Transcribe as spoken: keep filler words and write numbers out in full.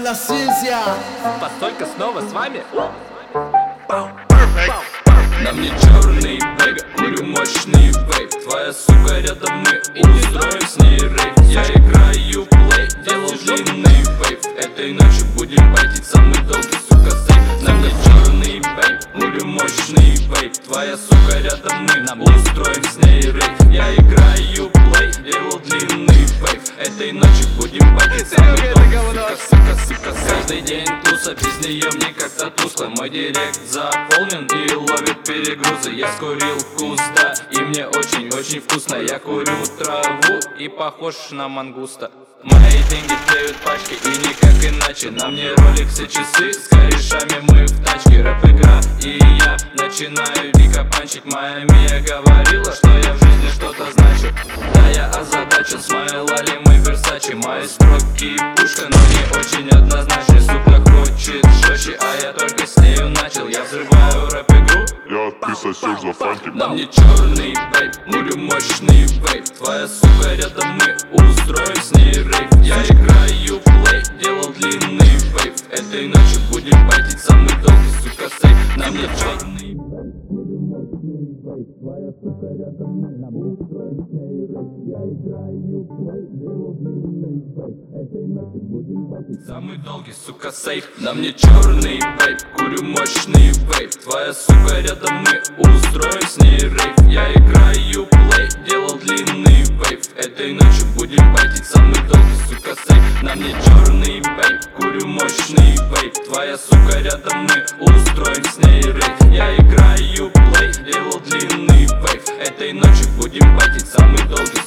la ciencia. Постолька снова с вами. На мне черный бэйб, курю мощный вейп. Твоя сука рядом, мы устроим с ней рейв. Я играю плей, делал длинный вейп. Этой ночью будем байтить самый долгий, сука, сейф. На мне черный бэйб, курю мощный вейп. Твоя сука рядом, мы устроим с ней рейв. Я играю плей, делал длинный вейп. Этой ночью будем байтить самый долгий, сука, сука, сука. Каждый день туса, без нее мне как-то тускло. Мой директ заполнен и ловит перегрузы. Я скурил куста и мне очень-очень вкусно. Я курю траву и похож на мангуста. Мои деньги тлеют пачки и никак иначе. На мне роликсы, часы, с корешами мы в тачке. Рэп-игра и я начинаю дико панчить. Моя Мия говорила, что я в жизни что-то значу. Да, я озадачен, с моей Лали мы Версачи. Мои строки пушка, но не очень однозначно. Сука хочет жестче, а я только с нею начал. Я взрываю рэп-игру, Я, ты сосешь за фантик. на мне черный бейб, курю мощный вейп. Твоя сука рядом, мы устроим с ней рейв. Я играю плей, делал длинный вейп. Этой ночью будем байтить самый долгий, сука, сейф. На мне черный бейб, курю мощный вейп. Твоя сука рядом, мы устроим с ней рейв. Я играю плей, делал длинный вейп. Этой ночью будем байтить самый долгий, сука, сейф. На мне черный бейб, курю мощный вейп. Твоя сука рядом, мы устроим с ней рейв. Я играю плей, делал длинный вейп. Этой ночью будем байтить самый долгий, сука, сейф. На мне черный бейб, курю мощный вейп. Твоя сука рядом, мы устроим с ней рейв. Я играю плей, делал длинный вейп. Этой ночью будем байтить самый долгий.